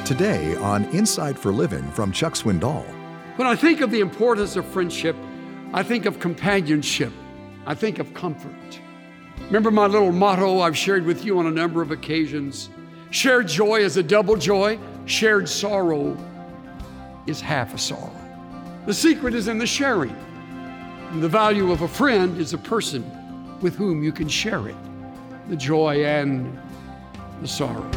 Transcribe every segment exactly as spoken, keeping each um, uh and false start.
Today on Insight for Living from Chuck Swindoll. When I think of the importance of friendship, I think of companionship. I think of comfort. Remember my little motto I've shared with you on a number of occasions? Shared joy is a double joy. Shared sorrow is half a sorrow. The secret is in the sharing. And the value of a friend is a person with whom you can share it, the joy and the sorrow.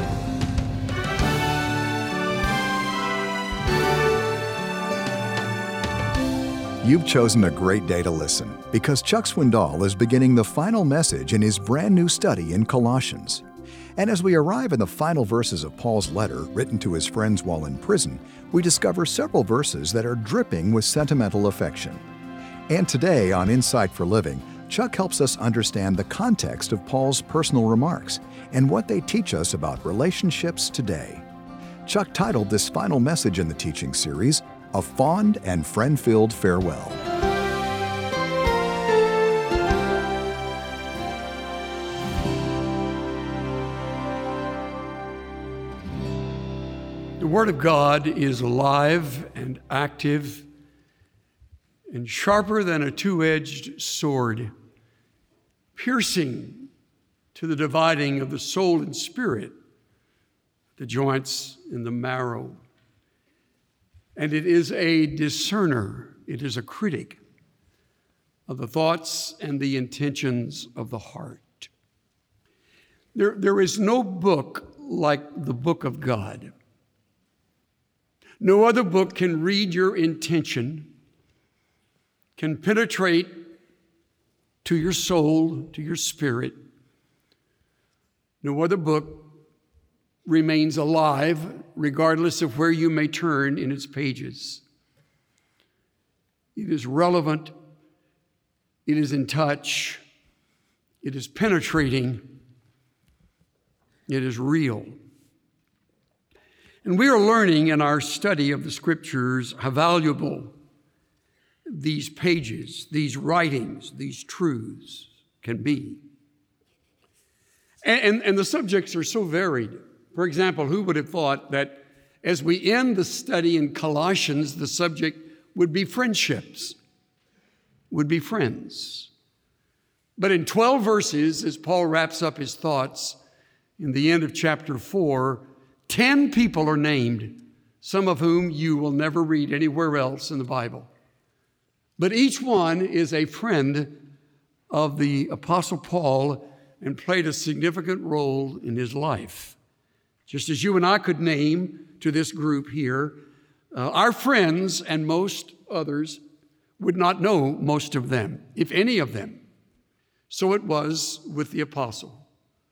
You've chosen a great day to listen because Chuck Swindoll is beginning the final message in his brand new study in Colossians. And as we arrive in the final verses of Paul's letter written to his friends while in prison, we discover several verses that are dripping with sentimental affection. And today on Insight for Living, Chuck helps us understand the context of Paul's personal remarks and what they teach us about relationships today. Chuck titled this final message in the teaching series, A Fond and Friend-Filled Farewell. The Word of God is alive and active and sharper than a two-edged sword, piercing to the dividing of the soul and spirit, the joints and the marrow. And it is a discerner, it is a critic of the thoughts and the intentions of the heart. There, there is no book like the book of God. No other book can read your intention, can penetrate to your soul, to your spirit. No other book remains alive, regardless of where you may turn in its pages. It is relevant, it is in touch, it is penetrating, it is real. And we are learning in our study of the Scriptures how valuable these pages, these writings, these truths can be. And, and, and the subjects are so varied. For example, who would have thought that as we end the study in Colossians, the subject would be friendships, would be friends. But in twelve verses, as Paul wraps up his thoughts in the end of chapter four, ten people are named, some of whom you will never read anywhere else in the Bible. But each one is a friend of the Apostle Paul and played a significant role in his life. Just as you and I could name to this group here, uh, our friends and most others would not know most of them, if any of them. So it was with the apostle.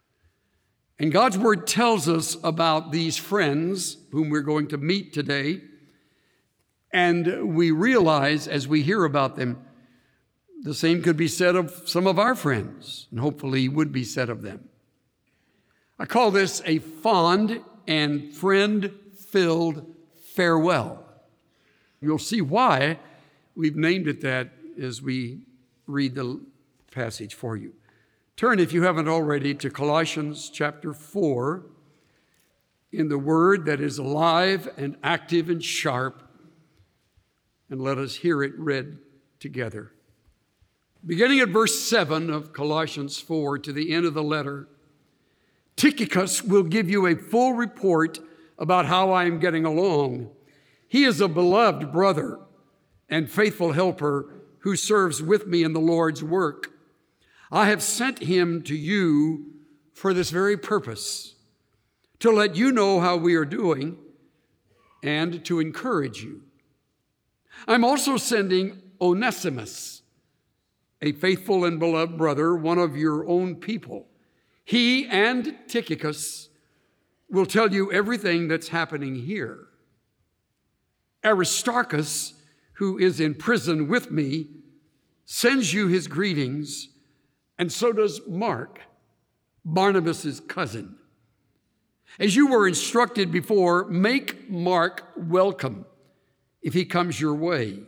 And God's word tells us about these friends whom we're going to meet today. And we realize as we hear about them, the same could be said of some of our friends, and hopefully would be said of them. I call this a fond and friend-filled farewell. You'll see why we've named it that as we read the passage for you. Turn, if you haven't already, to Colossians chapter four in the word that is alive and active and sharp, and let us hear it read together. Beginning at verse seven of Colossians four to the end of the letter, Tychicus will give you a full report about how I am getting along. He is a beloved brother and faithful helper who serves with me in the Lord's work. I have sent him to you for this very purpose, to let you know how we are doing and to encourage you. I'm also sending Onesimus, a faithful and beloved brother, one of your own people. He and Tychicus will tell you everything that's happening here. Aristarchus, who is in prison with me, sends you his greetings, and so does Mark, Barnabas' cousin. As you were instructed before, make Mark welcome if he comes your way.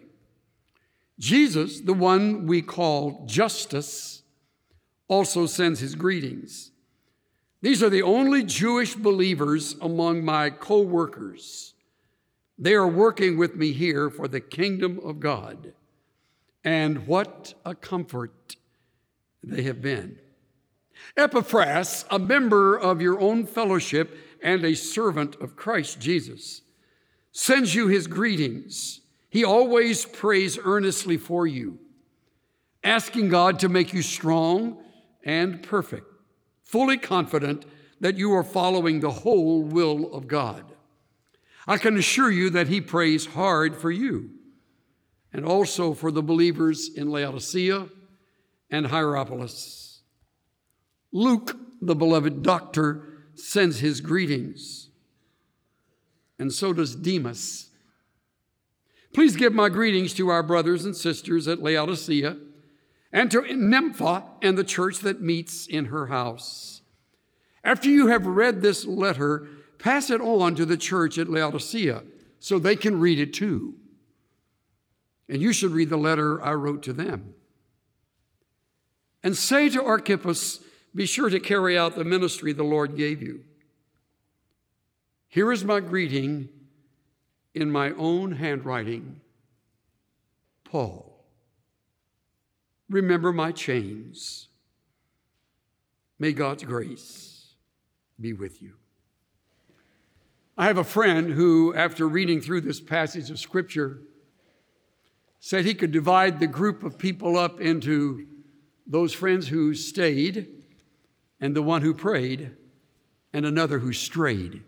Jesus, the one we call Justus, also sends his greetings. These are the only Jewish believers among my co-workers. They are working with me here for the kingdom of God. And what a comfort they have been. Epaphras, a member of your own fellowship and a servant of Christ Jesus, sends you his greetings. He always prays earnestly for you, asking God to make you strong and perfect, fully confident that you are following the whole will of God. I can assure you that he prays hard for you and also for the believers in Laodicea and Hierapolis. Luke, the beloved doctor, sends his greetings, and so does Demas. Please give my greetings to our brothers and sisters at Laodicea and to Nympha and the church that meets in her house. After you have read this letter, pass it on to the church at Laodicea so they can read it too. And you should read the letter I wrote to them. And say to Archippus, be sure to carry out the ministry the Lord gave you. Here is my greeting in my own handwriting. Paul. Remember my chains. May God's grace be with you. I have a friend who, after reading through this passage of Scripture, said he could divide the group of people up into those friends who stayed and the one who prayed and another who strayed.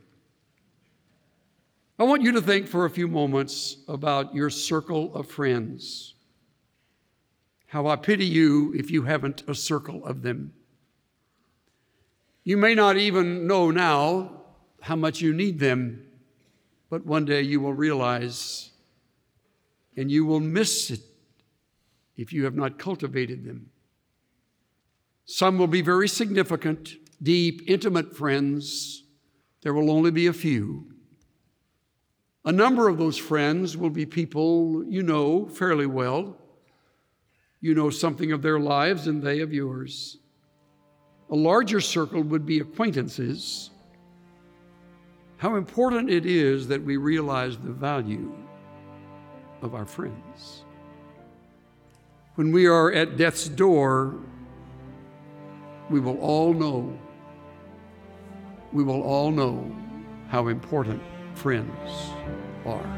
I want you to think for a few moments about your circle of friends. How I pity you if you haven't a circle of them. You may not even know now how much you need them, but one day you will realize and you will miss it if you have not cultivated them. Some will be very significant, deep, intimate friends. There will only be a few. A number of those friends will be people you know fairly well. You know something of their lives and they of yours. A larger circle would be acquaintances. How important it is that we realize the value of our friends. When we are at death's door, we will all know, we will all know how important friends are.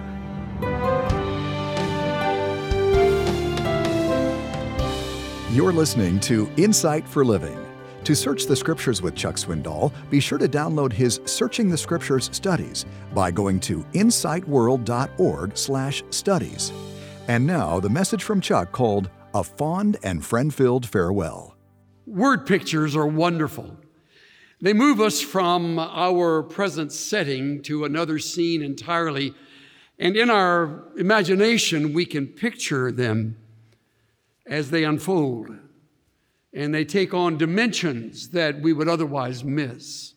You're listening to Insight for Living. To search the Scriptures with Chuck Swindoll, be sure to download his Searching the Scriptures studies by going to insight world dot org slash studies. And now, the message from Chuck called A Fond and Friend-Filled Farewell. Word pictures are wonderful. They move us from our present setting to another scene entirely, and in our imagination, we can picture them as they unfold. And they take on dimensions that we would otherwise miss.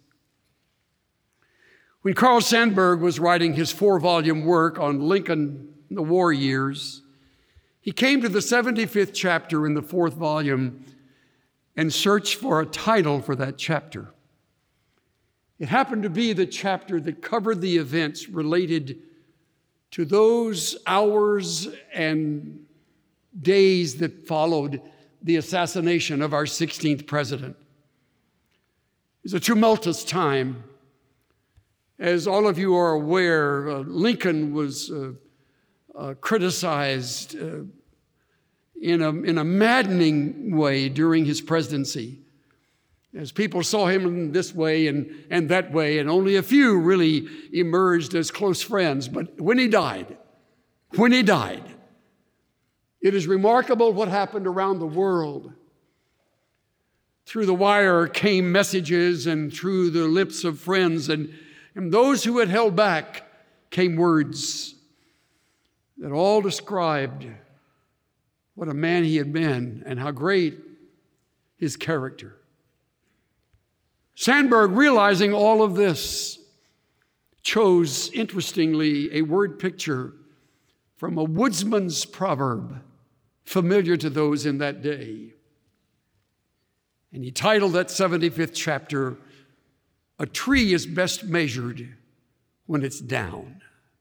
When Carl Sandburg was writing his four-volume work on Lincoln in the war years, he came to the seventy-fifth chapter in the fourth volume and searched for a title for that chapter. It happened to be the chapter that covered the events related to those hours and days that followed the assassination of our sixteenth president. It was a tumultuous time. As all of you are aware, uh, Lincoln was uh, uh, criticized uh, in, a, in a maddening way during his presidency, as people saw him this way and, and that way, and only a few really emerged as close friends. But when he died, when he died, it is remarkable what happened around the world. Through the wire came messages, and through the lips of friends, and, and those who had held back came words that all described what a man he had been and how great his character. Sandburg, realizing all of this, chose, interestingly, a word picture from a woodsman's proverb familiar to those in that day. And he titled that seventy-fifth chapter, A tree is best measured when it's down.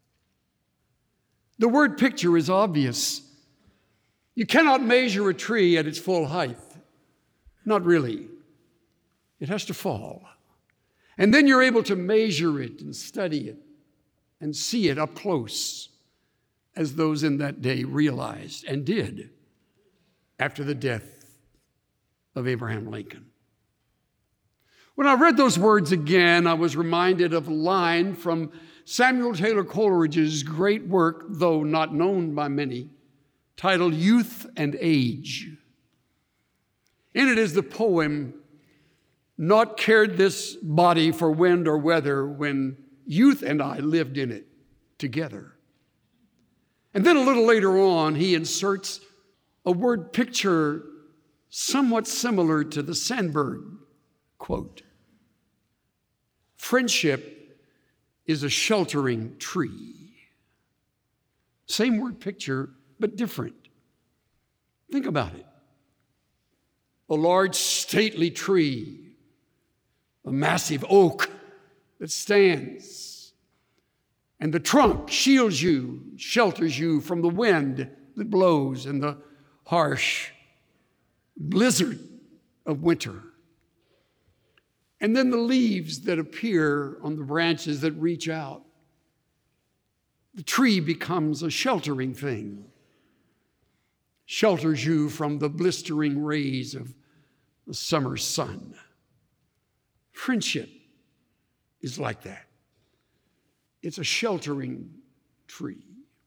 The word picture is obvious. You cannot measure a tree at its full height. Not really. It has to fall. And then you're able to measure it and study it and see it up close, as those in that day realized and did after the death of Abraham Lincoln. When I read those words again, I was reminded of a line from Samuel Taylor Coleridge's great work, though not known by many, titled Youth and Age. In it is the poem, "Naught cared this body for wind or weather when youth and I lived in it together." And then a little later on, he inserts a word picture somewhat similar to the Sandburg quote. "Friendship is a sheltering tree." Same word picture, but different. Think about it. A large, stately tree, a massive oak that stands, and the trunk shields you, shelters you from the wind that blows and the harsh blizzard of winter. And then the leaves that appear on the branches that reach out. The tree becomes a sheltering thing, shelters you from the blistering rays of the summer sun. Friendship is like that. It's a sheltering tree.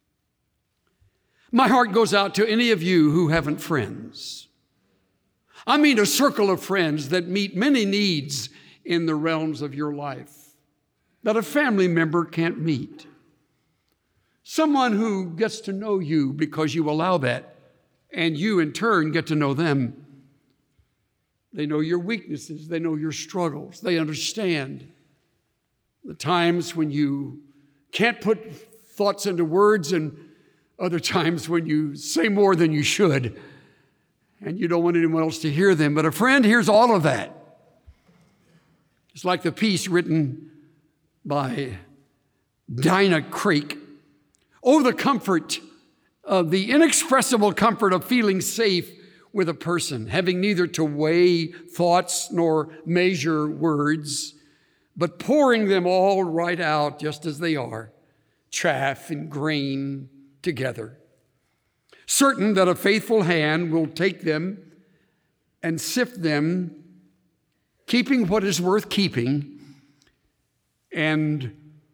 My heart goes out to any of you who haven't friends. I mean a circle of friends that meet many needs in the realms of your life that a family member can't meet. Someone who gets to know you because you allow that, and you in turn get to know them. They know your weaknesses. They know your struggles. They understand the times when you can't put thoughts into words and other times when you say more than you should and you don't want anyone else to hear them. But a friend hears all of that. It's like the piece written by Dinah Craik. Oh, the comfort of the inexpressible comfort of feeling safe with a person, having neither to weigh thoughts nor measure words, but pouring them all right out just as they are, chaff and grain together. Certain that a faithful hand will take them and sift them, keeping what is worth keeping, and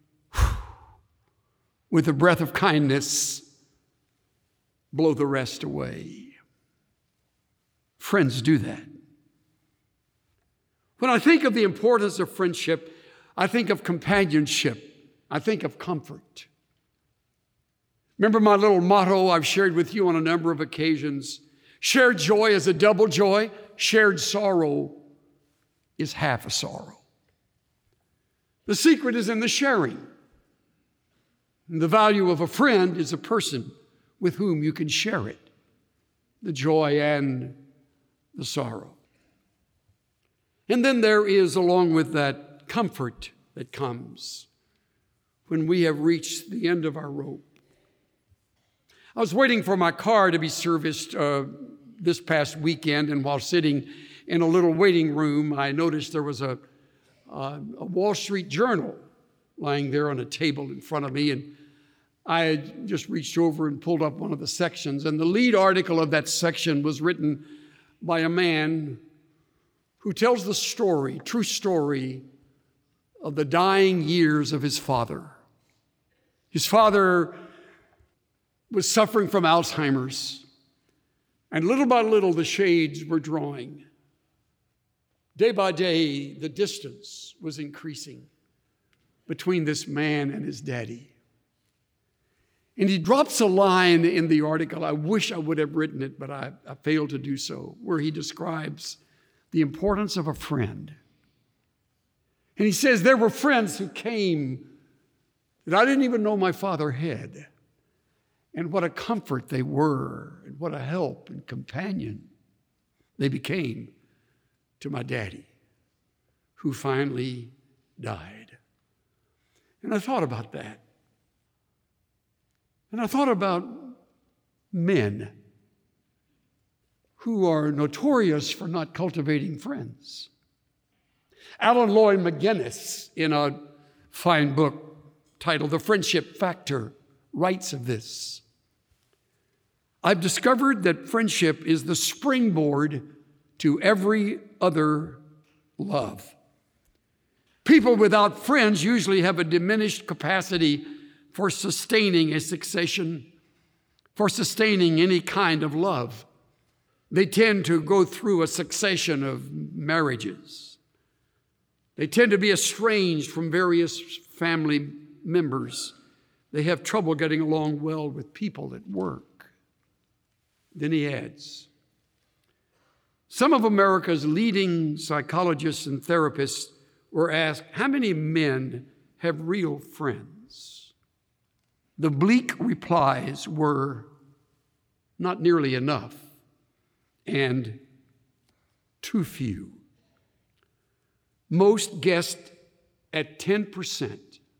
with a breath of kindness, blow the rest away. Friends do that. When I think of the importance of friendship, I think of companionship. I think of comfort. Remember my little motto I've shared with you on a number of occasions? Shared joy is a double joy. Shared sorrow is half a sorrow. The secret is in the sharing. And the value of a friend is a person with whom you can share it, the joy and the sorrow. And then there is, along with that, comfort that comes when we have reached the end of our rope. I was waiting for my car to be serviced uh, this past weekend, and while sitting in a little waiting room, I noticed there was a, uh, a Wall Street Journal lying there on a table in front of me, and I had just reached over and pulled up one of the sections, and the lead article of that section was written by a man who tells the story, true story, of the dying years of his father. His father was suffering from Alzheimer's, and little by little the shades were drawing. Day by day, the distance was increasing between this man and his daddy. And he drops a line in the article. I wish I would have written it, but I, I failed to do so, where he describes the importance of a friend. And he says, there were friends who came that I didn't even know my father had. And what a comfort they were, and what a help and companion they became to my daddy, who finally died. And I thought about that. And I thought about men who are notorious for not cultivating friends. Alan Lloyd McGinnis, in a fine book titled The Friendship Factor, writes of this. I've discovered that friendship is the springboard to every other love. People without friends usually have a diminished capacity for sustaining a succession, for sustaining any kind of love. They tend to go through a succession of marriages. They tend to be estranged from various family members. They have trouble getting along well with people at work. Then he adds, some of America's leading psychologists and therapists were asked, how many men have real friends? The bleak replies were, not nearly enough, and too few. Most guessed at ten percent.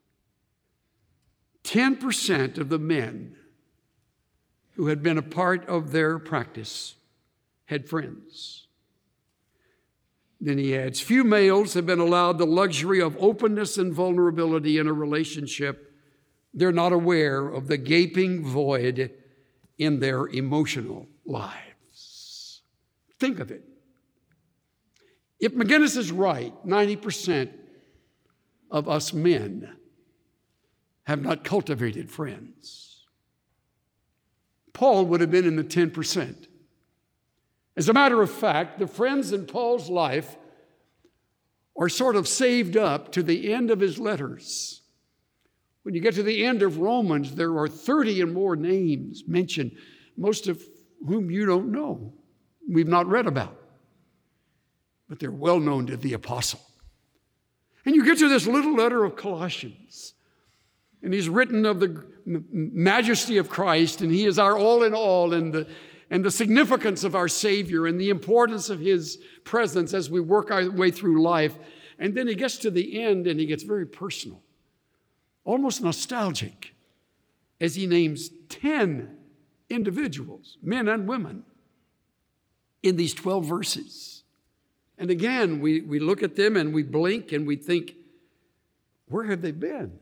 ten percent of the men who had been a part of their practice had friends. Then he adds, few males have been allowed the luxury of openness and vulnerability in a relationship. They're not aware of the gaping void in their emotional lives. Think of it. If McGinnis is right, ninety percent of us men have not cultivated friends. Paul would have been in the ten percent. As a matter of fact, the friends in Paul's life are sort of saved up to the end of his letters. When you get to the end of Romans, there are thirty and more names mentioned, most of whom you don't know, we've not read about, but they're well known to the apostle. And you get to this little letter of Colossians, and he's written of the majesty of Christ, and he is our all in all, and the, and the significance of our Savior, and the importance of his presence as we work our way through life. And then he gets to the end, and he gets very personal, almost nostalgic, as he names ten individuals, men and women, in these twelve verses. And again, we, we look at them and we blink and we think, where have they been?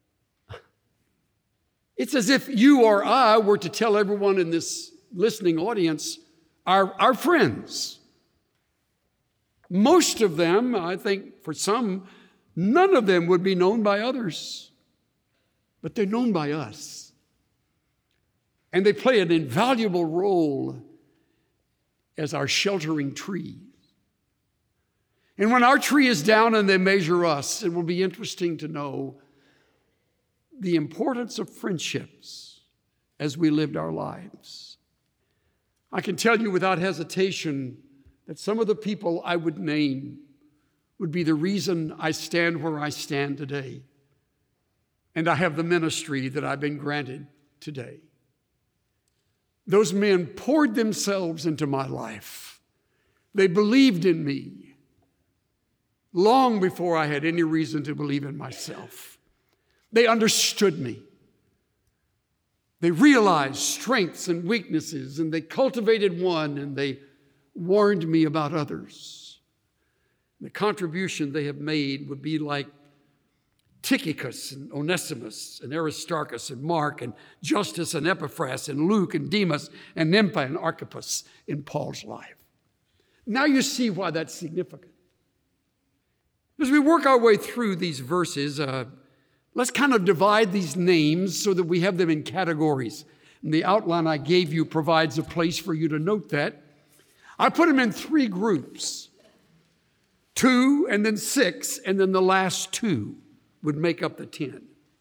It's as if you or I were to tell everyone in this listening audience, our, our friends. Most of them, I think for some, none of them would be known by others, but they're known by us. And they play an invaluable role as our sheltering tree. And when our tree is down and they measure us, it will be interesting to know the importance of friendships as we lived our lives. I can tell you without hesitation that some of the people I would name would be the reason I stand where I stand today. And I have the ministry that I've been granted today. Those men poured themselves into my life. They believed in me long before I had any reason to believe in myself. They understood me. They realized strengths and weaknesses, and they cultivated one, and they warned me about others. The contribution they have made would be like Tychicus and Onesimus and Aristarchus and Mark and Justus and Epaphras and Luke and Demas and Nympha and Archippus in Paul's life. Now you see why that's significant. As we work our way through these verses, uh, let's kind of divide these names so that we have them in categories. And the outline I gave you provides a place for you to note that. I put them in three groups. Two, and then six, and then the last two would make up the ten.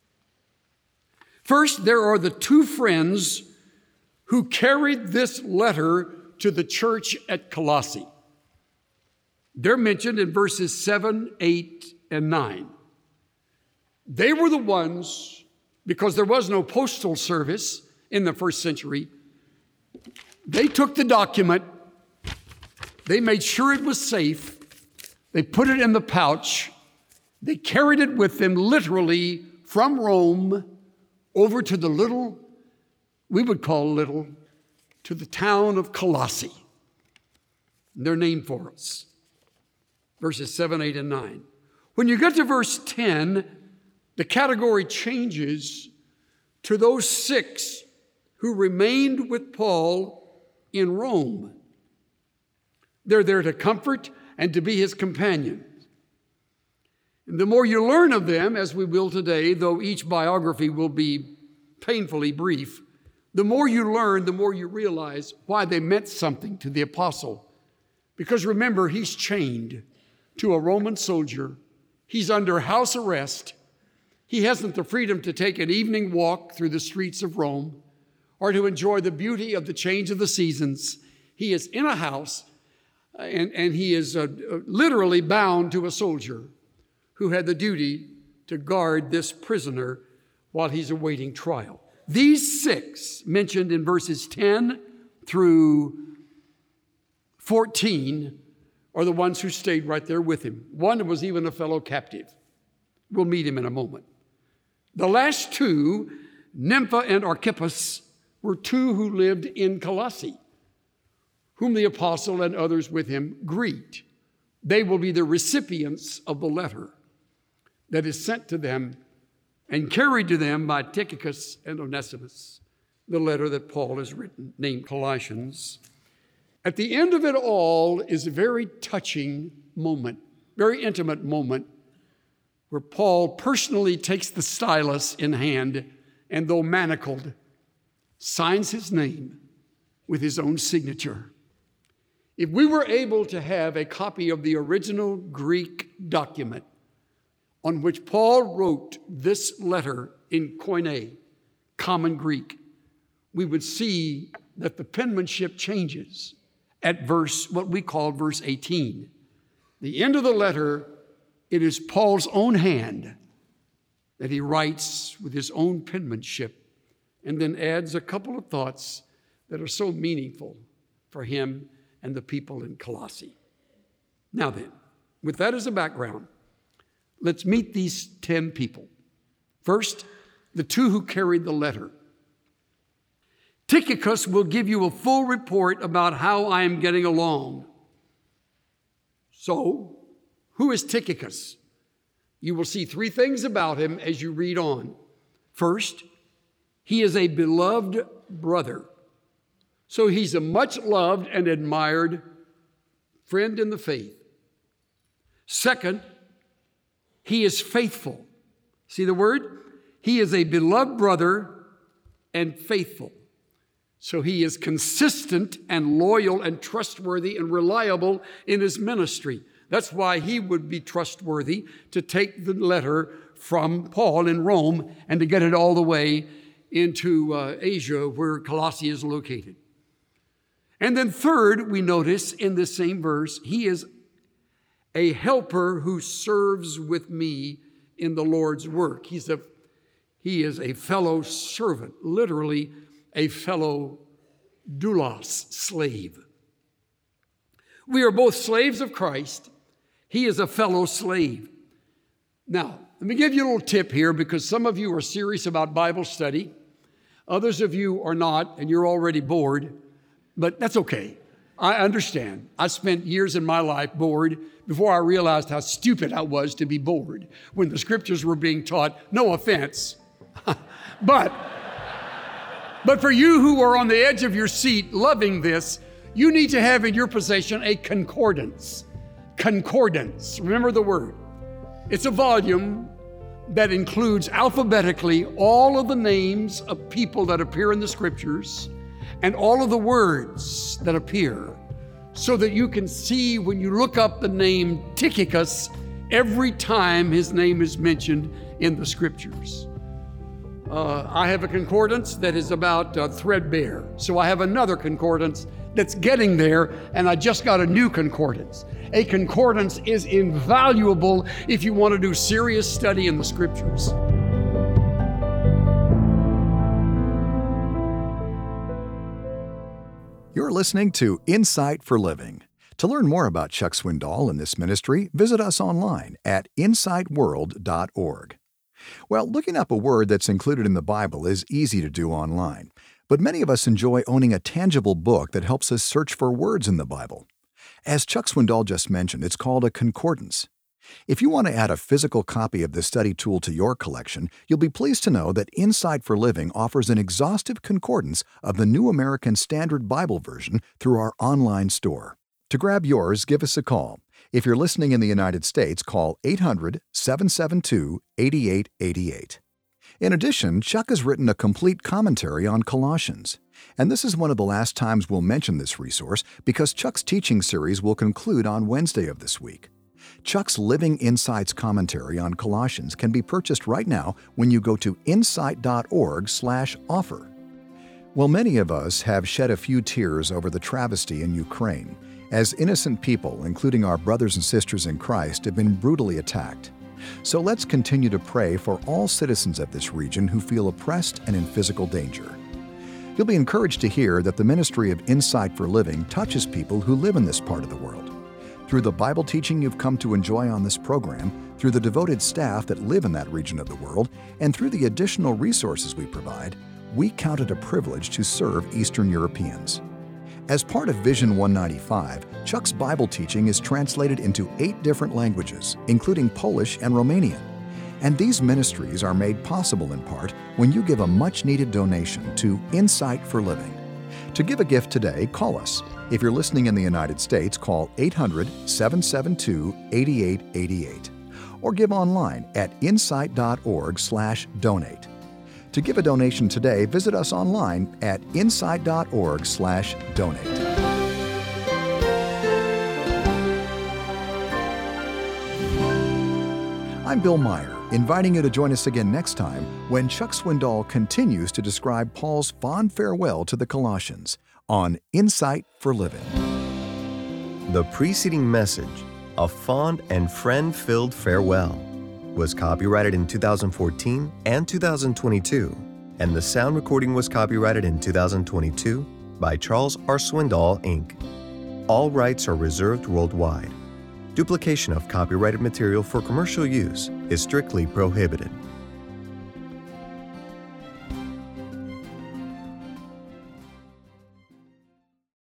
First, there are the two friends who carried this letter to the church at Colossae. They're mentioned in verses seven, eight, and nine. They were the ones, because there was no postal service in the first century, they took the document, they made sure it was safe, they put it in the pouch, They carried it with them literally from Rome over to the little, we would call little, to the town of Colossae. They're named for us. Verses seven, eight, and nine. When you get to verse ten, the category changes to those six who remained with Paul in Rome. They're there to comfort and to be his companions. And the more you learn of them, as we will today, though each biography will be painfully brief, the more you learn, the more you realize why they meant something to the apostle. Because remember, he's chained to a Roman soldier. He's under house arrest. He hasn't the freedom to take an evening walk through the streets of Rome or to enjoy the beauty of the change of the seasons. He is in a house, and, and he is uh, literally bound to a soldier who had the duty to guard this prisoner while he's awaiting trial. These six mentioned in verses ten through fourteen are the ones who stayed right there with him. One was even a fellow captive. We'll meet him in a moment. The last two, Nympha and Archippus, were two who lived in Colossae, whom the apostle and others with him greet. They will be the recipients of the letter that is sent to them and carried to them by Tychicus and Onesimus, the letter that Paul has written, named Colossians. At the end of it all is a very touching moment, very intimate moment, where Paul personally takes the stylus in hand and, though manacled, signs his name with his own signature. If we were able to have a copy of the original Greek document on which Paul wrote this letter in Koine, common Greek, we would see that the penmanship changes at verse, what we call verse eighteen. The end of the letter, it is Paul's own hand that he writes with his own penmanship and then adds a couple of thoughts that are so meaningful for him and the people in Colossae. Now then, with that as a background, let's meet these ten people. First, the two who carried the letter. Tychicus will give you a full report about how I am getting along. So, who is Tychicus? You will see three things about him as you read on. First, he is a beloved brother. So he's a much loved and admired friend in the faith. Second, he is faithful. See the word? He is a beloved brother and faithful. So he is consistent and loyal and trustworthy and reliable in his ministry. That's why he would be trustworthy to take the letter from Paul in Rome and to get it all the way into uh, Asia, where Colossae is located. And then third, we notice in this same verse, he is a helper who serves with me in the Lord's work. He's a, he is a fellow servant, literally a fellow doulos, slave. We are both slaves of Christ. He is a fellow slave. Now, let me give you a little tip here, because some of you are serious about Bible study. Others of you are not, and you're already bored, but that's okay. I understand. I spent years in my life bored before I realized how stupid I was to be bored when the scriptures were being taught. No offense. but, but for you who are on the edge of your seat loving this, you need to have in your possession a concordance. Concordance. Remember the word. It's a volume that includes alphabetically all of the names of people that appear in the scriptures and all of the words that appear, so that you can see when you look up the name Tychicus every time his name is mentioned in the scriptures. Uh, I have a concordance that is about uh, threadbare. So I have another concordance that's getting there, and I just got a new concordance. A concordance is invaluable if you want to do serious study in the scriptures. You're listening to Insight for Living. To learn more about Chuck Swindoll and this ministry, visit us online at insight world dot org. Well, looking up a word that's included in the Bible is easy to do online, but many of us enjoy owning a tangible book that helps us search for words in the Bible. As Chuck Swindoll just mentioned, it's called a concordance. If you want to add a physical copy of the study tool to your collection, you'll be pleased to know that Insight for Living offers an exhaustive concordance of the New American Standard Bible Version through our online store. To grab yours, give us a call. If you're listening in the United States, call eight hundred, seven seven two, eight eight eight eight. In addition, Chuck has written a complete commentary on Colossians. And this is one of the last times we'll mention this resource because Chuck's teaching series will conclude on Wednesday of this week. Chuck's Living Insights commentary on Colossians can be purchased right now when you go to insight dot org slash offer. Well, many of us have shed a few tears over the travesty in Ukraine, as innocent people, including our brothers and sisters in Christ, have been brutally attacked. So let's continue to pray for all citizens of this region who feel oppressed and in physical danger. You'll be encouraged to hear that the ministry of Insight for Living touches people who live in this part of the world. Through the Bible teaching you've come to enjoy on this program, through the devoted staff that live in that region of the world, and through the additional resources we provide, we count it a privilege to serve Eastern Europeans. As part of Vision one ninety-five, Chuck's Bible teaching is translated into eight different languages, including Polish and Romanian. And these ministries are made possible in part when you give a much-needed donation to Insight for Living. To give a gift today, call us. If you're listening in the United States, call eight hundred, seven seven two, eight eight eight eight or give online at insight dot org slash donate. To give a donation today, visit us online at insight dot org slash donate. I'm Bill Meyer, inviting you to join us again next time when Chuck Swindoll continues to describe Paul's fond farewell to the Colossians on Insight for Living. The preceding message, A Fond and Friend-Filled Farewell, was copyrighted in two thousand fourteen and two thousand twenty-two, and the sound recording was copyrighted in two thousand twenty-two by Charles R. Swindoll, Incorporated. All rights are reserved worldwide. Duplication of copyrighted material for commercial use is strictly prohibited.